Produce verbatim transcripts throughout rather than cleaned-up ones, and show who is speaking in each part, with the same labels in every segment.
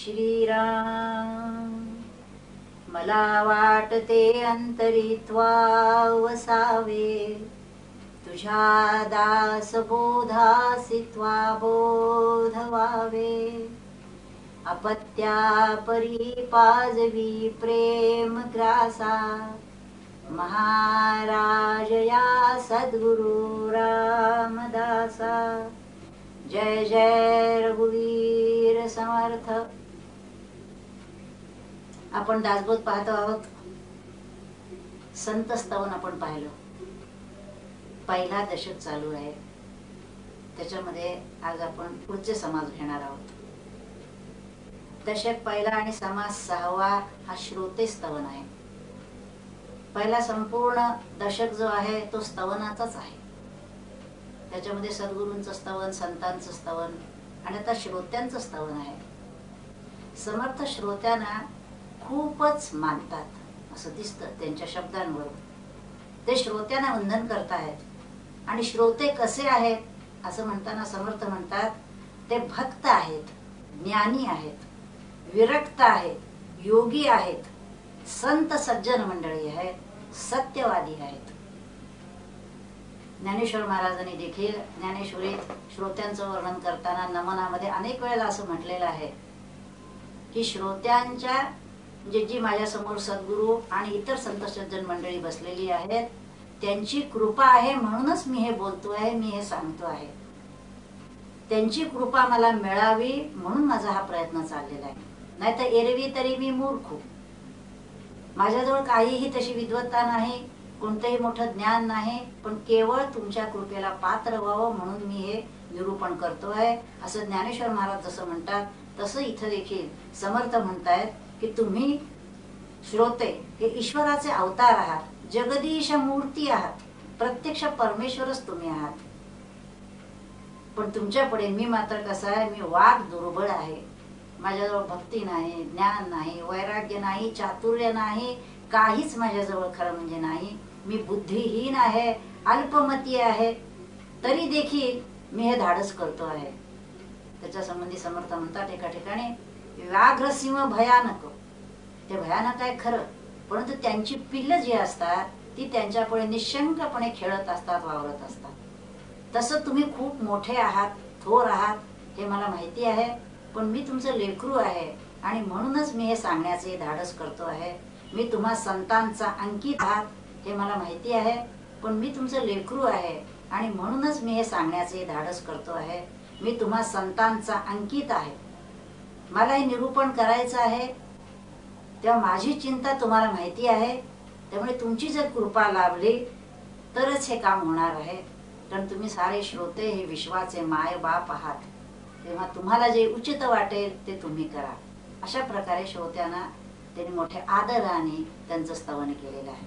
Speaker 1: श्रीराम मला वाटते अंतरित्वा वसावे तुझ्या दास बोधासित्वा बोध व्हावे अपत्या परी पाजवी प्रेम ग्रासा महाराज या सद्गुरु रामदासा। जय जय रघुवीर समर्थ। आपण दासबोध पाहतो आहोत। संत स्तवन आपण पाहिलं। पहिला दशक चालू आहे, त्याच्यामध्ये आज आपण पुढचे समास घेणार आहोत। दशक पहिला आणि समास सहावा हा श्रोते स्तवन आहे। पहिला संपूर्ण दशक जो आहे तो स्तवनाचाच आहे। त्याच्यामध्ये सद्गुरूंचं स्तवन, संतांचं स्तवन आणि आता श्रोत्यांचं स्तवन आहे। समर्थ श्रोत्यांना खूपच मानतात असं दिसतं त्यांच्या शब्दांवरून। ते श्रोत्यांना वंदन करतायत आणि श्रोते कसे आहेत असं म्हणताना समर्थ म्हणतात ते भक्त आहेत, ज्ञानी आहेत, विरक्त आहेत, योगी आहेत, संत सज्जन मंडळी आहेत, सत्यवादी आहेत। ज्ञानेश्वर महाराजांनी देखील ज्ञानेश्वरीत श्रोत्यांचं वर्णन करताना नमनामध्ये अनेक वेळेला असं म्हटलेलं आहे की श्रोत्यांच्या जे जी माझ्या समोर सद्गुरू आणि इतर संत सज्जन मंडळी बसलेली आहेत त्यांची कृपा आहे म्हणूनच मी हे बोलतो आहे, मी हे सांगतो आहे। त्यांची कृपा मला मिळावी म्हणून माझा हा प्रयत्न चाललेला आहे। नाही तर एरवी तरी मी मूर्ख, माझ्याजवळ काहीही तशी विद्वत्ता नाही, कोणतेही मोठं ज्ञान नाही, पण केवळ तुमच्या कृपेला पात्र व्हावं म्हणून मी हे निरूपण करतो आहे असं ज्ञानेश्वर महाराज जसं म्हणतात तसं इथं देखील समर्थ म्हणतायत की तुम्ही श्रोते हे ईश्वराचे अवतार आहात, जगदीश मूर्ती आहात, प्रत्यक्ष परमेश्वरच तुम्ही आहात। पण तुमच्या पुढे मी मात्र कसा आहे, मी वाघ दुर्बळ आहे। माझ्याजवळ भक्ती नाही, ज्ञान नाही, वैराग्य नाही, चातुर्य नाही, काहीच माझ्याजवळ खरं म्हणजे नाही। मी बुद्धिहीन आहे, अल्पमती आहे, तरी देखील मी हे धाडस करतो आहे। त्याच्या संबंधी समर्थ म्हणतात एका ठिकाणी व्याघ्रसिंह भयानक, ते भयानक आहे खरं, परंतु त्यांची पिल्लं जी असतात ती त्यांच्यापुढे निशंकपणे खेळत असतात, वावरत असतात। तसं तुम्ही खूप मोठे आहात, थोर आहात हे मला माहिती आहे, पण मी तुमचं लेकरू आहे आणि म्हणूनच मी हे सांगण्याचे धाडस करतो आहे। मी तुम्हा संतांचा अंकित आहात हे मला माहिती आहे, पण मी तुमचं लेकरू आहे आणि म्हणूनच मी हे सांगण्याचे धाडस करतो आहे। मी तुम्हा संतांचा अंकित आहे, मला हे निरूपण करायचं आहे, तेव्हा माझी चिंता तुम्हाला माहिती आहे। त्यामुळे तुमची जर कृपा लाभली तरच हे काम होणार आहे, कारण तुम्ही सारे श्रोते हे विश्वाचे माय बाप आहात, तेव्हा तुम्हाला जे उचित वाटेल ते तुम्ही करा। अशा प्रकारे श्रोत्यांना त्यांनी मोठ्या आदराने त्यांचं स्तवन केलेलं आहे।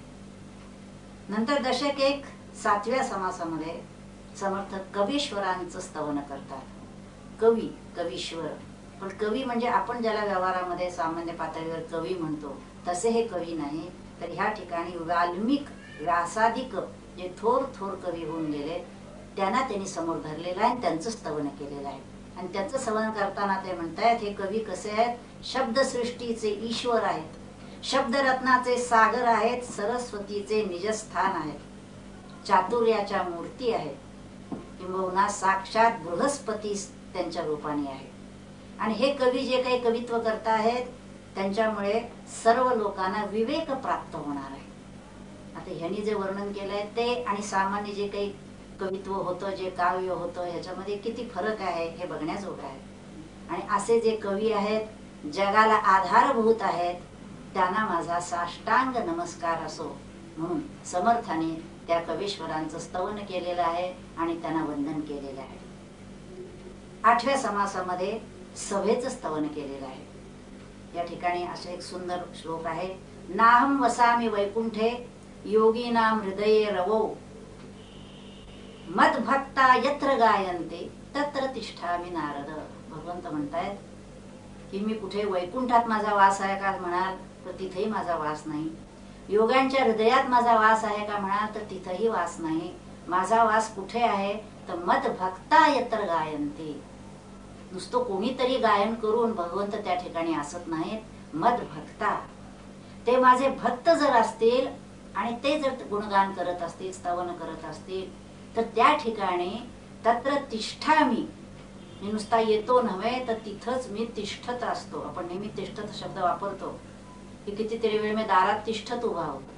Speaker 1: नंतर दशक एक सातव्या समासामध्ये समर्थ कवीश्वरांचं स्तवन करतात। कवी, कवीश्वर, पण कवी म्हणजे आपण ज्याला व्यवहारामध्ये सामान्य पातळीवर कवी म्हणतो तसे हे कवी नाही, तर ह्या ठिकाणी वाल्मिक व्यासादिक जे थोर थोर कवी होऊन गेले त्यांना त्यांनी समोर धरलेलं आहे, त्यांचं स्तवन केलेलं आहे। आणि त्याचं स्तवन करताना ते म्हणतायत हे कवी कसे आहेत, शब्दसृष्टीचे ईश्वर आहेत, शब्दरत्नाचे सागर आहेत, सरस्वतीचे निजस्थान आहेत, चातुर्याच्या मूर्ती आहेत, किंबहुना साक्षात बृहस्पती त्यांच्या रूपाने आहे। आणि हे कवी जे काही कवित्व करता आहेत त्यांच्यामुळे सर्व लोकांना विवेक प्राप्त होणार आहे। आता ह्यांनी जे वर्णन केलंय ते आणि सामान्य जे काही कवित्व होतं, जे काव्य होतं, ह्याच्यामध्ये किती फरक आहे हे बघण्याजोगं आहे। आणि असे जे कवी आहेत जगाला आधारभूत आहेत त्यांना माझा साष्टांग नमस्कार असो म्हणून समर्थाने त्या कवीश्वरांचं स्तवन केलेलं आहे आणि त्यांना वंदन केलेलं आहे। आठव्या समासामध्ये सभेचं स्तवन केलेलं आहे। या ठिकाणी असे एक सुंदर श्लोक आहे, नाहम वसामि वैकुंठे योगीनाम हृदये रवौ मद भक्ता यत्र गायन्ते तत्र तिष्ठामि नारद। भगवंत म्हणतायत की मी कुठे वैकुंठात माझा वास आहे का म्हणाल तर तिथेही माझा वास नाही, योगांच्या हृदयात माझा वास आहे का म्हणाल तर तिथेही वास नाही। माझा वास कुठे आहे तर मद भक्ता यत्र गायन्ते, नुसतं कोणीतरी गायन करून भगवंत त्या ठिकाणी असत नाहीत. मद भक्ता, ते माझे भक्त जर असतील आणि ते जर गुणगान करत असतील, स्तवन करत असतील, तर त्या ठिकाणी तत्र तिष्ठामि, मी नुसता येतो नव्हे तर तिथंच मी तिष्ठत असतो. आपण नेहमी तिष्ठत शब्द वापरतो की कितीतरी वेळ मी दारात तिष्ठत उभा होतो.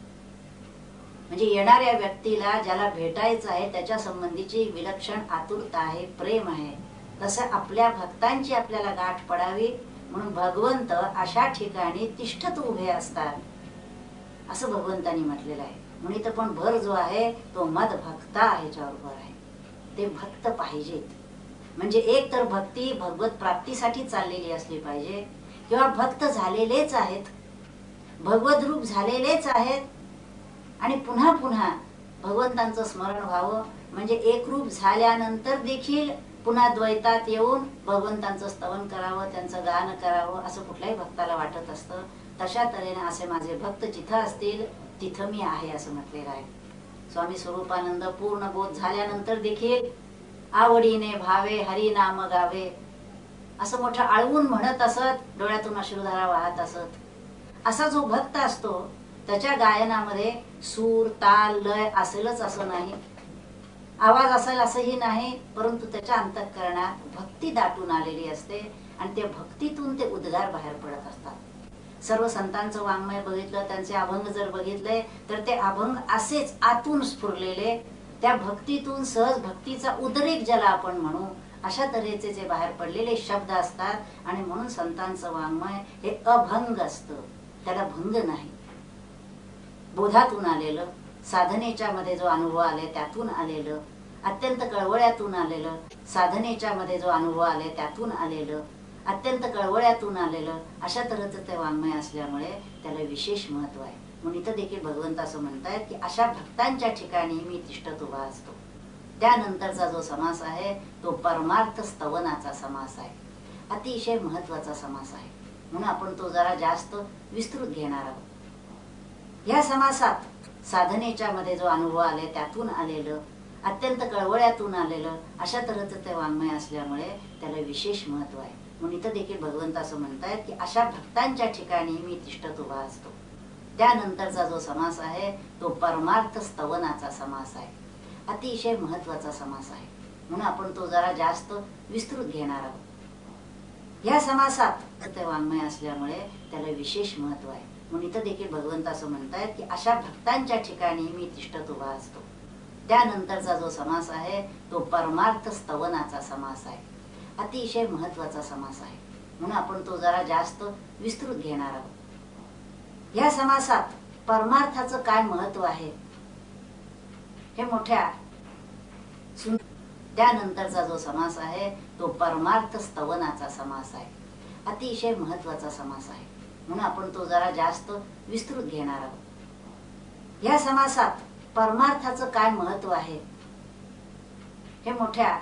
Speaker 1: म्हणजे येणाऱ्या व्यक्तीला ज्याला भेटायचं आहे त्याच्या संबंधीची विलक्षण आतुरता आहे, प्रेम आहे. तसं आपल्या भक्तांची आपल्याला गाठ पडावी म्हणून भगवंत अशा ठिकाणी तिष्ठत उभे असतात असं भगवंतांनी म्हटलेलं आहे. म्हणून इथं पण भर जो आहे तो मद भक्ता ह्याच्यावर भर आहे. ते भक्त पाहिजेत. म्हणजे एक तर भक्ती भगवत प्राप्तीसाठी चाललेली असली पाहिजे, किंवा भक्त झालेलेच आहेत, भगवत रूप झालेलेच आहेत आणि पुन्हा पुन्हा भगवंतांचं स्मरण व्हावं. म्हणजे एक रूप झाल्यानंतर देखील पुन्हा द्वैतात येऊन भगवंतांचं स्तवन करावं, त्यांचं गान करावं असं कुठल्याही भक्ताला वाटत असतं. तशा तऱ्हेने असे माझे भक्त जिथं असतील तिथं मी आहे असं म्हटलेलं आहे. स्वामी स्वरूपानंद पूर्ण बोध झाल्यानंतर देखील आवडीने भावे हरी नाम गावे असं मोठं आळवून म्हणत असत, डोळ्यातून अश्रुधारा वाहत असत. असा जो भक्त असतो त्याच्या गायनामध्ये सूर ताल लय असेलच असं नाही, आवाज असेल असंही नाही, परंतु त्याच्या अंतःकरणात भक्ती दाटून आलेली असते आणि त्या भक्तीतून ते उद्गार बाहेर पडत असतात. सर्व संतांचं वाङ्मय बघितलं, त्यांचे अभंग जर बघितले तर ते अभंग असेच आतून स्फुरलेले, त्या भक्तीतून सहज भक्तीचा उद्रेक ज्याला आपण म्हणू अशा तऱ्हेचे जे बाहेर पडलेले शब्द असतात. आणि म्हणून संतांचं वाङ्मय हे अभंग असतं, त्याला भंग नाही. बोधातून आलेलं, साधनेच्या मध्ये जो अनुभव आले त्यातून आलेलं, अत्यंत कळवळ्यातून आलेलं, साधनेच्या मध्ये जो अनुभव आले त्यातून आलेलं, अत्यंत कळवळ्यातून आलेलं, अशा तऱ्हेचं ते वाङ्मय असल्यामुळे त्याला विशेष महत्व आहे. म्हणून इथं देखील भगवंत असं म्हणतायत की अशा भक्तांच्या ठिकाणी मी तिष्ठत उभा असतो. त्यानंतरचा जो समास आहे तो परमार्थ स्तवनाचा समास आहे, अतिशय महत्वाचा समास आहे. म्हणून आपण तो जरा जास्त विस्तृत घेणार आहोत. या समासात साधनेच्या मध्ये जो अनुभव आले त्यातून आलेलं, अत्यंत कळवळ्यातून आलेलं, अशा तऱ्हेचं ते वाङ्मय असल्यामुळे त्याला विशेष महत्व आहे. म्हणून इथं देखील भगवंत असं म्हणतायत की अशा भक्तांच्या ठिकाणी मी तिष्ठत उभा असतो. त्यानंतरचा जो समास आहे तो परमार्थ स्तवनाचा समास आहे, अतिशय महत्वाचा समास आहे. म्हणून आपण तो जरा जास्त विस्तृत घेणार आहोत. या समासात ते वाङ्मय असल्यामुळे त्याला विशेष महत्व आहे. म्हणून इथं देखील भगवंत असं म्हणतायत की अशा भक्तांच्या ठिकाणी मी तिष्ठत उभा असतो. त्यानंतरचा जो समास आहे तो परमार्थ स्तवनाचा समास आहे, अतिशय महत्वाचा समास आहे. म्हणून आपण तो जरा जास्त विस्तृत घेणार आहोत. या समासात परमार्थाचं काय महत्व आहे हे मोठ्या सुंदर. त्यानंतरचा जो समास आहे तो परमार्थ स्तवनाचा समास आहे, अतिशय महत्वाचा समास आहे. म्हणून आपण तो जरा जास्त विस्तृत घेणार आहोत. या समासात परमार्थाचं काय महत्व आहे हे मोठ्या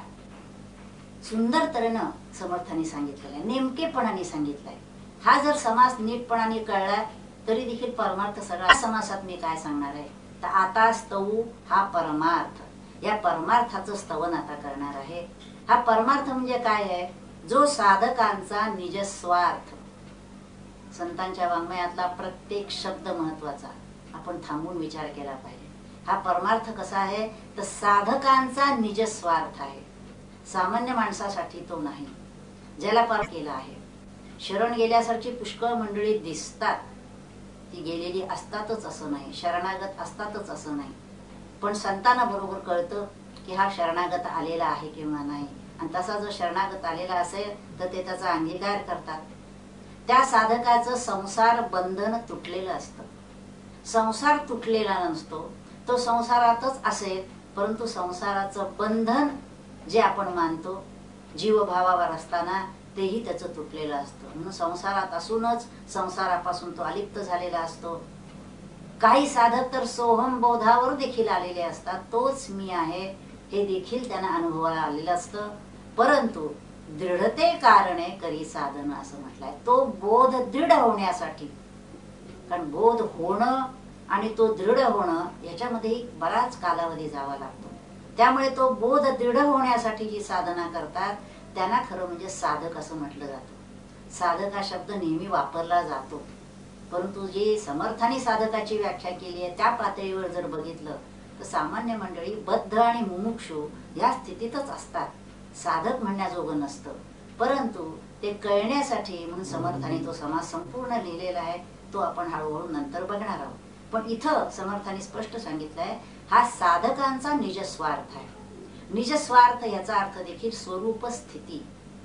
Speaker 1: सुंदर तऱ्हेनं समर्थांनी सांगितलेलं आहे, नेमकेपणाने सांगितलंय. हा जर समास नीटपणाने कळला तरी देखील परमार्थ सगळा. समासात मी काय सांगणार आहे तर आता स्तवू हा परमार्थ, या परमार्थाचं स्तवन आता करणार आहे. हा परमार्थ म्हणजे काय आहे, जो साधकांचा निजस्वार्थ. संतांच्या वाङ्मयातला प्रत्येक शब्द महत्वाचा, आपण थांबून विचार केला पाहिजे. हा परमार्थ कसा आहे तर साधकांचा निजस्वार्थ आहे, सामान्य माणसासाठी तो नाही. ज्याला पर केला आहे, शरण गेल्यासारखी पुष्कळ मंडळी दिसतात, ती गेलेली असतातच असं नाही, शरणागत असतातच असं नाही. पण संतांना बरोबर कळतं की हा शरणागत आलेला आहे किंवा नाही, आणि तसा जर शरणागत आलेला असेल तर ते त्याचा अंगीकार करतात. त्या साधकाचं संसार बंधन तुटलेलं असतं. संसार तुटलेला नसतो, तो संसारातच असेल, परंतु संसाराचं बंधन जे आपण मानतो जीवभावावर असताना तेही त्याचं तुटलेलं असतं. म्हणून संसारात असूनच संसारापासून तो अलिप्त झालेला असतो. काही साधक तर सोहम बोधावर देखील आलेले असतात, तोच मी आहे हे देखील त्यांना अनुभवाला आलेलं असतं. परंतु दृढते कारणे करी साधन असं म्हटलंय. तो बोध दृढ होण्यासाठी, कारण बोध होणं आणि तो दृढ होणं याच्यामध्ये बराच कालावधी जावा लागतो. त्यामुळे तो बोध दृढ होण्यासाठी जी साधना करतात त्यांना खरं म्हणजे साधक असं म्हटलं जातं. साधक हा शब्द नेहमी वापरला जातो, परंतु जी समर्थाने साधकाची व्याख्या केली आहे त्या पातळीवर जर बघितलं तर सामान्य मंडळी बद्ध आणि मुमुक्षु या स्थितीतच असतात. साधक म्हणण्याजोगं नसतं, परंतु ते कळण्यासाठी म्हणून समर्थाने तो समास संपूर्ण लिहिलेला आहे. तो आपण हळूहळू नंतर बघणार आहोत. पण इथं समर्थाने स्पष्ट सांगितलंय हा साधकांचा निजस्वार्थ आहे. निजस्वार्थ याचा अर्थ देखील स्वरूप स्थिती,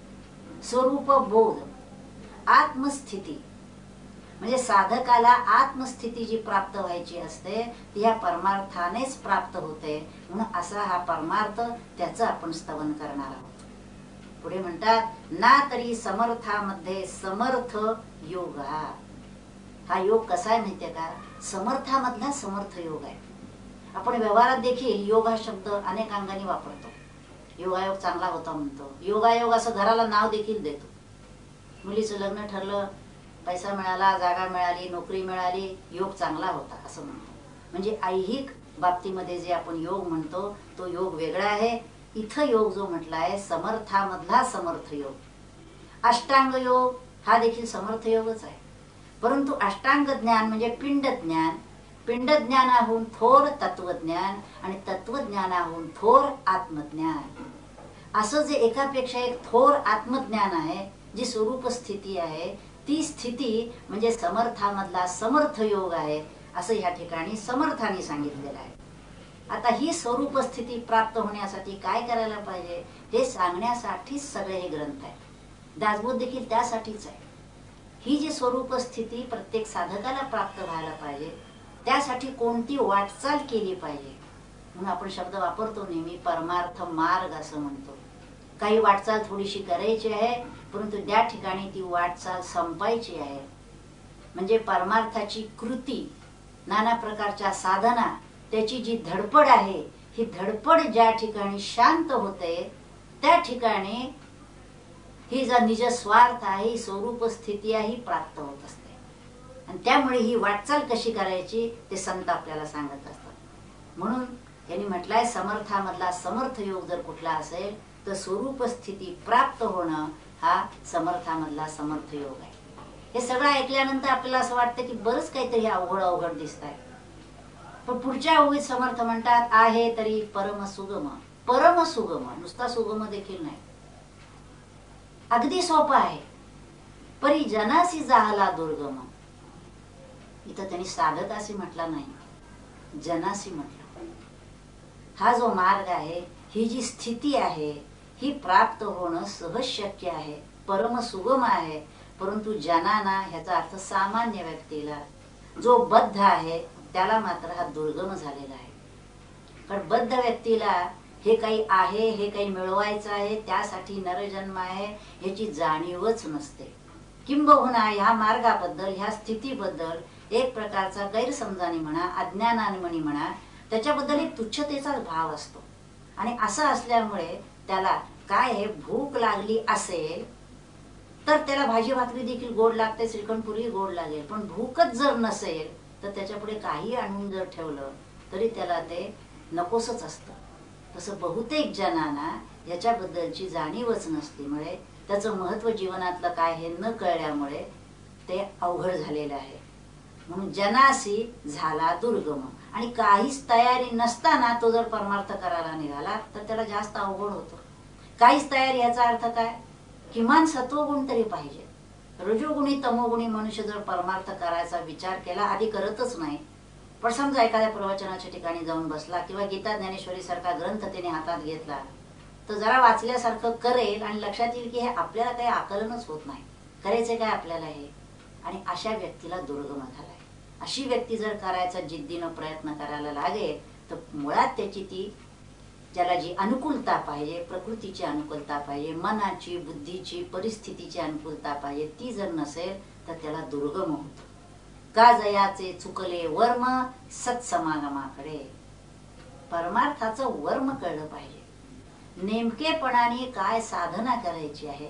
Speaker 1: स्वरूप बोध, आत्मस्थिती. म्हणजे साधकाला आत्मस्थिती जी प्राप्त व्हायची असते ती या परमार्थानेच प्राप्त होते. म्हणून असा हा परमार्थ त्याचं आपण स्तवन करणार आहोत. पुढे म्हणतात ना तरी समर्थामध्ये समर्थ योगा. हा योग कसा आहे माहितीये का? समर्थामधला समर्थ योग आहे. आपण व्यवहारात देखील योग हा शब्द अनेक अंगाने वापरतो. योगायोग चांगला होता म्हणतो, योगायोग असं घराला नाव देखील देतो. मुलीचं लग्न ठरलं, पैसा मिळाला, जागा मिळाली, नोकरी मिळाली, योग चांगला होता असं म्हणतो. म्हणजे ऐहिक बाबतीमध्ये जे आपण योग म्हणतो तो योग वेगळा आहे. इथं योग जो म्हटला आहे समर्थामधला समर्थ योग. अष्टांग योग हा देखील समर्थ योगच आहे, परंतु अष्टांग ज्ञान म्हणजे पिंड ज्ञान, पिंड ज्ञानाहून थोर तत्वज्ञान आणि तत्वज्ञानाहून थोर आत्मज्ञान. असं जे एकापेक्षा एक थोर आत्मज्ञान आहे, जी स्वरूप स्थिती आहे, ती स्थिती म्हणजे समर्थामधला समर्थ योग आहे असं ह्या ठिकाणी समर्थाने सांगितलेलं आहे. आता ही स्वरूप स्थिती प्राप्त होण्यासाठी काय करायला पाहिजे हे सांगण्यासाठीच सगळे हे ग्रंथ आहेत. दासबोध देखील त्यासाठीच आहे. ही जी स्वरूप स्थिती प्रत्येक साधकाला प्राप्त व्हायला पाहिजे, त्यासाठी कोणती वाटचाल केली पाहिजे. म्हणून आपण शब्द वापरतो नेहमी परमार्थ मार्ग असं म्हणतो. काही वाटचाल थोडीशी करायची आहे, परंतु त्या ठिकाणी ती वाटचाल संपायची आहे. म्हणजे परमार्थाची कृती, नाना प्रकारच्या साधना, त्याची जी धडपड आहे, ही धडपड ज्या ठिकाणी शांत होते त्या ठिकाणी ही जा निज स्वार्थ आहे, ही स्वरूप स्थिती आहे, ही प्राप्त होत असते. आणि त्यामुळे ही वाटचाल कशी करायची ते संत आपल्याला सांगत असतात. म्हणून यांनी म्हटलंय समर्थामधला समर्थ योग जर कुठला असेल तर स्वरूप स्थिती प्राप्त होणं हा समर्थामधला समर्थ योग आहे. हे सगळं ऐकल्यानंतर आपल्याला असं वाटतं की बरंच काहीतरी अवघड अवघड दिसत आहे. पण पुढच्या ओळीत समर्थ म्हणतात आहे तरी परम सुगम. परम सुगम, नुसता सुगम देखील नाही, अगदी सोपा आहे. परी जनासी जाहला दुर्गम. इथं त्यांनी साधकासी म्हटला नाही, जनासी म्हटलं. हा जो मार्ग आहे, ही जी स्थिती आहे, ही प्राप्त होणं सहज शक्य आहे, परम सुगम आहे. परंतु जनाना ह्याचा अर्थ सामान्य व्यक्तीला, जो बद्ध आहे त्याला मात्र हा दुर्गम झालेला आहे. कारण बद्ध व्यक्तीला हे काही आहे, हे काही मिळवायचं आहे, त्यासाठी नरजन्म आहे याची जाणीवच नसते. किंबहुना ह्या मार्गाबद्दल, ह्या स्थितीबद्दल एक प्रकारचा गैरसमजाने म्हणा, अज्ञानाने म्हणा, त्याच्याबद्दल एक तुच्छतेचा भाव असतो. आणि असं असल्यामुळे त्याला काय आहे, भूक लागली असेल तर त्याला भाजी भाकरी देखील गोड लागते, श्रीखंड पुरी गोड लागेल. पण भूकच जर नसेल तर त्याच्या पुढे काही आणून जर ठेवलं तरी त्याला ते नकोसच असतं. तसं बहुतेक जणांना याच्याबद्दलची जाणीवच नसल्यामुळे, त्याचं महत्व जीवनातलं काय हे न कळल्यामुळे ते अवघड झालेलं आहे. म्हणून जनासी झाला दुर्गम. आणि काहीच तयारी नसताना तो जर परमार्थ करायला निघाला तर त्याला जास्त अवघड होतो. काहीच तयारी याचा अर्थ काय, किमान सत्वगुण तरी पाहिजे. रजोगुणी तमोगुणी मनुष्य जर परमार्थ करायचा विचार केला, आधी करतच नाही, पण समजा एखाद्या प्रवचनाच्या ठिकाणी जाऊन बसला किंवा गीता ज्ञानेश्वरी सारखा ग्रंथ त्याने हातात घेतला तर जरा वाचल्यासारखं करेल आणि लक्षात येईल की हे आपल्याला काही आकलनच होत नाही, करायचे काय आपल्याला हे. आणि अशा व्यक्तीला दुर्गम झालाय. अशी व्यक्ती जर करायचा जिद्दीनं प्रयत्न करायला लागेल तर मुळात त्याची ती, ज्याला जी अनुकूलता पाहिजे, प्रकृतीची अनुकूलता पाहिजे, मनाची, बुद्धीची, परिस्थितीची अनुकूलता पाहिजे, ती जर नसेल तर त्याला दुर्गम होत. का जयाचे चुकले वर्म सत्समागमाकडे. परमार्थाचं वर्म कळलं पाहिजे. नेमकेपणाने काय साधना करायची आहे,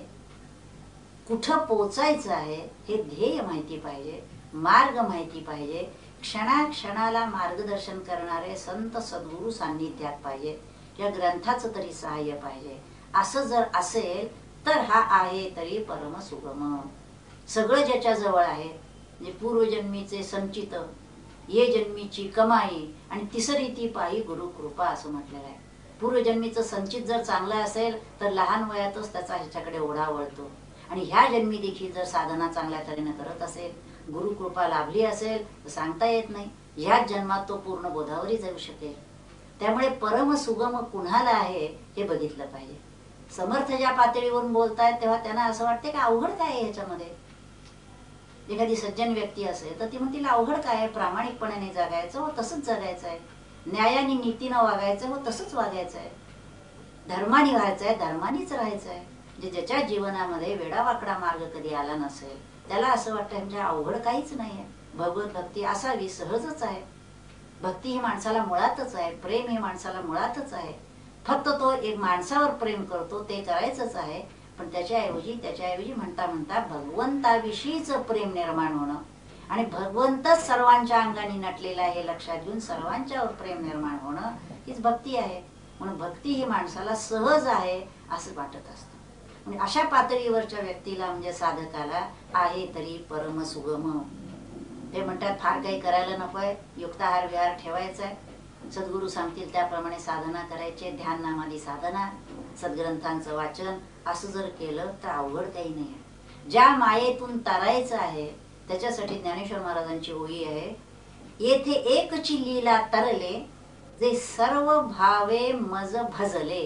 Speaker 1: कुठं पोचायचं आहे हे ध्येय माहिती पाहिजे, मार्ग माहिती पाहिजे. क्षणाक्षणाला मार्गदर्शन करणारे संत सद्गुरू सान्निध्यात पाहिजे, या ग्रंथाचं तरी सहाय्य पाहिजे. असं जर असेल तर हा आहे तरी परम सुगम. सगळं ज्याच्या जवळ आहे, म्हणजे पूर्वजन्मीचे संचित, ये जन्मीची कमाई आणि तिसरी ती पायी गुरु कृपा असं म्हटलेलं आहे. पूर्वजन्मीचं संचित जर चांगलं असेल तर लहान वयातच त्याचा ह्याच्याकडे ओढा वळतो. आणि ह्या जन्मी देखील जर साधना चांगल्या तऱ्हेने करत असेल, गुरु कृपा लाभली असेल तर सांगता येत नाही, ह्याच जन्मात तो पूर्ण बोधावरी जाऊ शकेल. त्यामुळे परम सुगम कुणाला आहे हे बघितलं पाहिजे. समर्थ ज्या पातळीवरून बोलतायत तेव्हा त्यांना असं वाटते की अवघड काय आहे ह्याच्यामध्ये. एखादी सज्जन व्यक्ती असेल तर ती म्हणतील अवघड काय आहे, प्रामाणिकपणाने जगायचं हो तसंच जगायचं आहे, न्यायाने नीतीनं वागायचं हो तसंच वागायचं आहे, धर्माने व्हायचं आहे धर्मानेच राहायचं आहे. म्हणजे ज्याच्या जीवनामध्ये वेडावाकडा मार्ग कधी आला नसेल त्याला असं वाटतं म्हणजे अवघड काहीच नाही आहे. भगवत भक्ती असावी, सहजच आहे. भक्ती ही माणसाला मुळातच आहे, प्रेम हे माणसाला मुळातच आहे. फक्त तो एक माणसावर प्रेम करतो ते करायचंच आहे, पण त्याच्याऐवजी त्याच्याऐवजी म्हणता म्हणता भगवंताविषयीच प्रेम निर्माण होणं आणि भगवंतच सर्वांच्या अंगाने नटलेला आहे हे लक्षात घेऊन सर्वांच्यावर प्रेम निर्माण होणं हीच भक्ती आहे. म्हणून भक्ती ही माणसाला सहज आहे असं वाटत असतं. म्हणजे अशा पातळीवरच्या व्यक्तीला म्हणजे साधकाला आहे तरी परम सुगम. ते म्हणतात फार काही करायला नकोय, युक्ताहार विहार ठेवायचा आहे, सद्गुरू सांगतील त्याप्रमाणे साधना करायचे, ध्यान नामादी साधना, सद्ग्रंथांचं वाचन असं जर केलं तर अवघड काही नाही आहे. ज्या मायेतून तरायचं आहे त्याच्यासाठी ज्ञानेश्वर महाराजांची ओळी आहे, येथे एकची लीला तरले जे सर्व भावे मज भजले.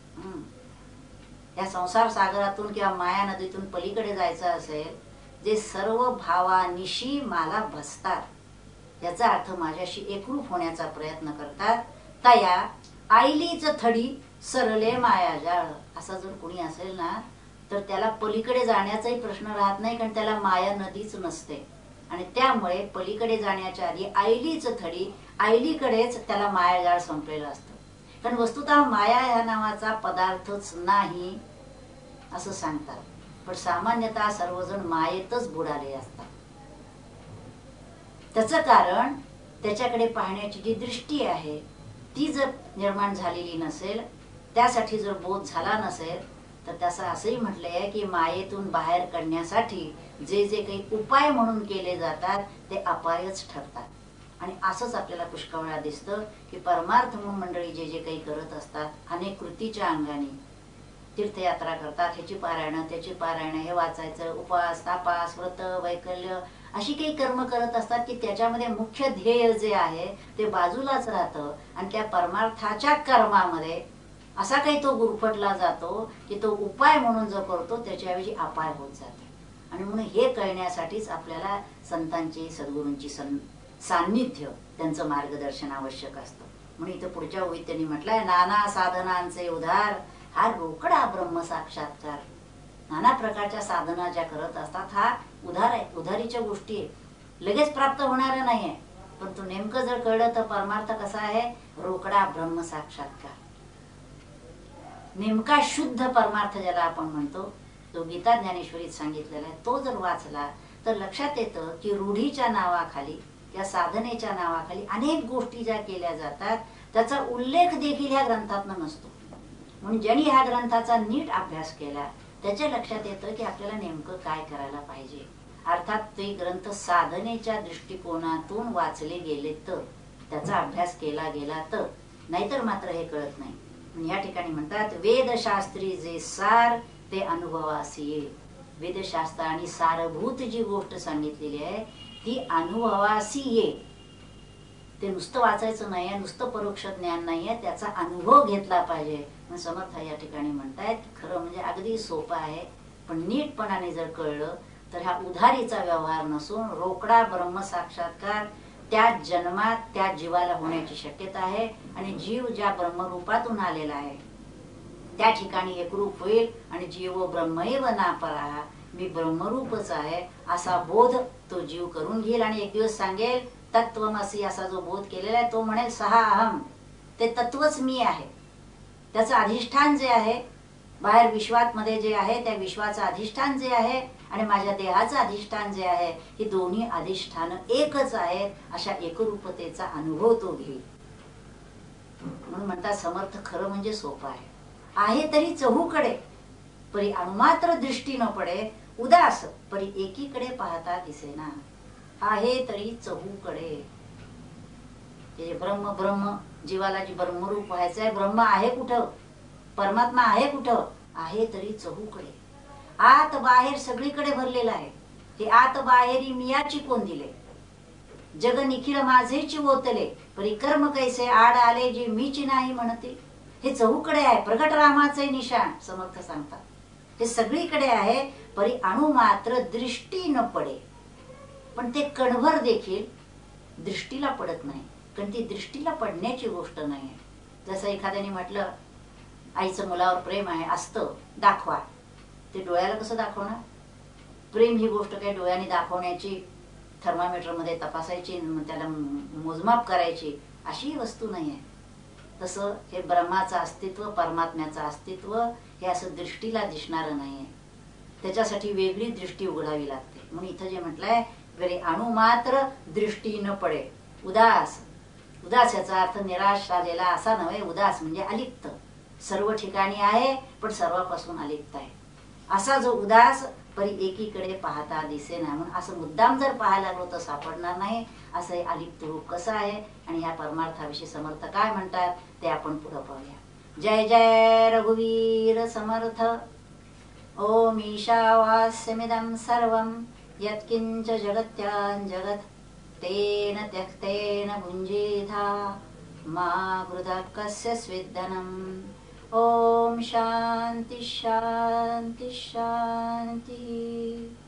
Speaker 1: या संसार सागरातून किंवा माया नदीतून पलीकडे जायचं असेल, जे सर्व भावानिशी मला भसतात, याचा अर्थ माझ्याशी एकरूप होण्याचा प्रयत्न करतात, तया आईलीच थडी सरले मायाजाळ. असा जर कोणी असेल ना तर त्याला पलीकडे जाण्याचाही प्रश्न राहत नाही, कारण त्याला माया नदीच नसते. आणि त्यामुळे पलीकडे जाण्याच्या आधी आईलीच थडी, आईलीकडेच त्याला मायाजाळ संपलेलं असतं. कारण वस्तुतः माया ह्या नावाचा पदार्थच नाही असं सांगतात, पण सामान्यतः सर्वजण मायेतच बुडाले असतात. त्याचं कारण त्याच्याकडे पाहण्याची जी दृष्टी आहे ती जर निर्माण झालेली नसेल, त्यासाठी जर बोध झाला नसेल, तर त्याचं असंही म्हटलंय आहे की मायेतून बाहेर काढण्यासाठी जे जे काही उपाय म्हणून केले जातात ते अपायच ठरतात. आणि असंच आपल्याला पुष्कळ वेळा दिसतं की परमार्थ म्हणून मंडळी जे जे काही करत असतात, अनेक कृतीच्या अंगाने तीर्थयात्रा करतात, ह्याची पारायण त्याची पारायण, हे वाचायचं, उपवास तापास व्रत वैकल्य अशी काही कर्म करत असतात की त्याच्यामध्ये मुख्य ध्येय जे आहे ते बाजूलाच राहतं. आणि त्या परमार्थाच्या कर्मामध्ये असा काही तो गुरफटला जातो की तो उपाय म्हणून जो करतो त्याच्याऐवजी अपाय होत जातो. आणि म्हणून हे कळण्यासाठीच आपल्याला संतांची सद्गुरूंची सं सान्निध्य त्यांचं मार्गदर्शन आवश्यक असतं. म्हणून इथं पुढच्या ओळीत त्यांनी म्हटलंय, नाना साधनांचे उधार हा रोकडा ब्रह्म साक्षात्कार. नाना प्रकारच्या साधना ज्या करत असतात हा उधार आहे, उधारीच्या गोष्टी आहे, लगेच प्राप्त होणाऱ्या नाही आहे. पण तो नेमकं जर कळलं तर परमार्थ कसा आहे, रोकडा ब्रह्म साक्षात्कार. नेमका शुद्ध परमार्थ ज्याला आपण म्हणतो, तो गीता ज्ञानेश्वरीत सांगितलेला आहे, तो जर वाचला तर लक्षात येतं की रूढीच्या नावाखाली या साधनेच्या नावाखाली अनेक गोष्टी ज्या केल्या जातात त्याचा उल्लेख देखील ह्या ग्रंथातनं नसतो. म्हणून ज्यांनी ह्या ग्रंथाचा नीट अभ्यास केला त्याच्या लक्षात येतं की आपल्याला नेमकं काय करायला पाहिजे. अर्थात ते ग्रंथ साधनेच्या दृष्टिकोनातून वाचले गेले तर, त्याचा अभ्यास केला गेला तर, नाहीतर मात्र हे कळत नाही. या ठिकाणी म्हणतात वेदशास्त्री जे सार ते अनुभवासी ये. वेदशास्त्र आणि सारभूत जी गोष्ट सांगितलेली आहे ती अनुभवासी ये. ते नुसतं वाचायचं नाहीये, नुसतं परोक्ष ज्ञान नाहीये, त्याचा अनुभव घेतला पाहिजे. समर्थ या ठिकाणी म्हणतायत खरं म्हणजे अगदी सोपं आहे, पण नीटपणाने जर कळलं तर हा उधारीचा व्यवहार नसून रोकडा ब्रह्म साक्षात्कार त्या जन्मात त्या जीवाला होण्याची शक्यता आहे. आणि जीव ज्या ब्रह्मरूपातून आलेला आहे त्या ठिकाणी एकरूप होईल आणि जीव ब्रह्मैव नापराहा, मी ब्रह्मरूपच आहे असा बोध तो जीव करून घेईल. आणि एक दिवस सांगेल तत्वमसी असा जो बोध केलेला आहे तो म्हणेल सहा अहम, ते तत्वच मी आहे. त्याचं अधिष्ठान जे आहे बाहेर विश्वात मध्ये जे आहे त्या विश्वाचं अधिष्ठान जे आहे आणि माझ्या देहाचं अधिष्ठान जे आहे ही दोन्ही अधिष्ठान एकच आहेत, अशा एकरूपतेचा अनुभव तो घेईल. म्हणून म्हणतात समर्थ खरं म्हणजे सोपं आहे, आहे तरी चहूकडे. परी अणुमात्र दृष्टी न पडे. उदास परी एकीकडे पाहता दिसेना. आहे तरी चहूकडे. हे ब्रह्म ब्रह्म जीवाला जी ब्रह्मरूप व्हायचं आहे, ब्रह्म आहे कुठं, परमात्मा आहे कुठं, आहे तरी चहूकडे. आत बाहेर सगळीकडे भरलेला आहे. हे आत बाहेरी मियाची कोण दिले. जग निखिल माझेची ओतले, परी कर्म कैसे आड आले जे मीची नाही म्हणते. हे चहूकडे आहे. प्रगट रामाचे निशाण समर्थ सांगतात. हे सगळीकडे आहे, परी अणु मात्र दृष्टी न पडे. पण ते कणभर देखील दृष्टीला पडत नाही, कारण ती दृष्टीला पडण्याची गोष्ट नाही आहे. जसं एखाद्याने म्हटलं आईचं मुलावर प्रेम आहे, असतं, दाखवा. ते डोळ्याला कसं दाखवणार. प्रेम ही गोष्ट काही डोळ्याने दाखवण्याची, थर्मामीटर मध्ये तपासायची, त्याला मोजमाप करायची अशी वस्तू नाही आहे. तसं हे ब्रह्माचं अस्तित्व, परमात्म्याचं अस्तित्व हे असं दृष्टीला दिसणारं नाही आहे. त्याच्यासाठी वेगळी दृष्टी उघडावी लागते. म्हणून इथं जे म्हटलंय, जरी अणु मात्र दृष्टी न पडे. उदास, उदास याचा अर्थ निराश झालेला असा नव्हे. उदास म्हणजे अलिप्त, सर्व ठिकाणी आहे पण सर्वापासून अलिप्त आहे. असा जो उदास परी एकीकडे पाहता दिसेना. म्हणून असं मुद्दाम जर पाहायला लागलो तर सापडणार नाही. असं हे अलिप्त रूप कसं आहे आणि ह्या परमार्थाविषयी समर्थ काय म्हणतात ते आपण पुढे पाहूया. जय जय रघुवीर समर्थ. ओम ईशावास्यमिदं सर्वं यत्किंच जगत्यां जगत् तेन त्यक्तेन भुञ्जीथा मा वृथा कस्य स्विद्धनम्. ओम शांति शांति शांति.